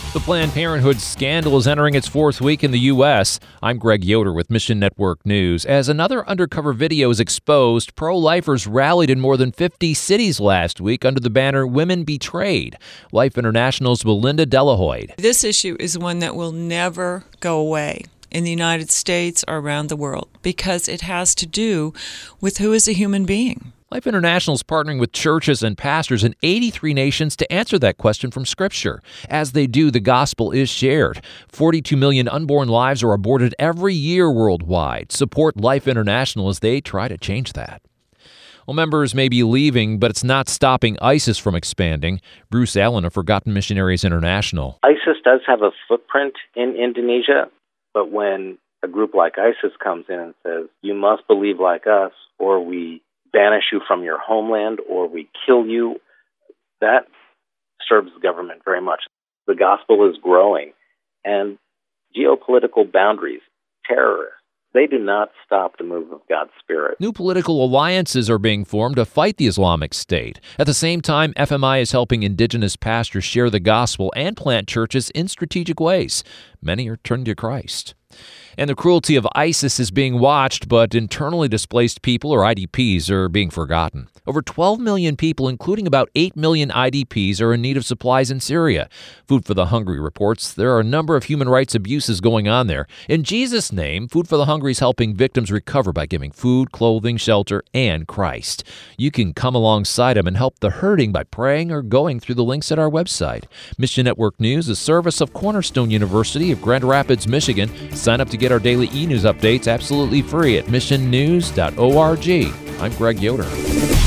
The Planned Parenthood scandal is entering its fourth week in the U.S. I'm Greg Yoder with Mission Network News. As another undercover video is exposed, pro-lifers rallied in more than 50 cities last week under the banner Women Betrayed. Life International's Belinda Delahoyd. This issue is one that will never go away in the United States or around the world because it has to do with who is a human being. Life International is partnering with churches and pastors in 83 nations to answer that question from Scripture. As they do, the gospel is shared. 42 million unborn lives are aborted every year worldwide. Support Life International as they try to change that. Well, members may be leaving, but it's not stopping ISIS from expanding. Bruce Allen of Forgotten Missionaries International. ISIS does have a footprint in Indonesia, but when a group like ISIS comes in and says, you must believe like us, or we banish you from your homeland, or we kill you, that disturbs the government very much. The gospel is growing, and geopolitical boundaries, terrorists, they do not stop the move of God's Spirit. New political alliances are being formed to fight the Islamic State. At the same time, FMI is helping indigenous pastors share the gospel and plant churches in strategic ways. Many are turning to Christ. And the cruelty of ISIS is being watched, but internally displaced people, or IDPs, are being forgotten. Over 12 million people, including about 8 million IDPs, are in need of supplies in Syria. Food for the Hungry reports there are a number of human rights abuses going on there. In Jesus' name, Food for the Hungry is helping victims recover by giving food, clothing, shelter, and Christ. You can come alongside them and help the hurting by praying or going through the links at our website. Mission Network News is a service of Cornerstone University of Grand Rapids, Michigan. Sign up to get our daily e-news updates absolutely free at missionnews.org. I'm Greg Yoder.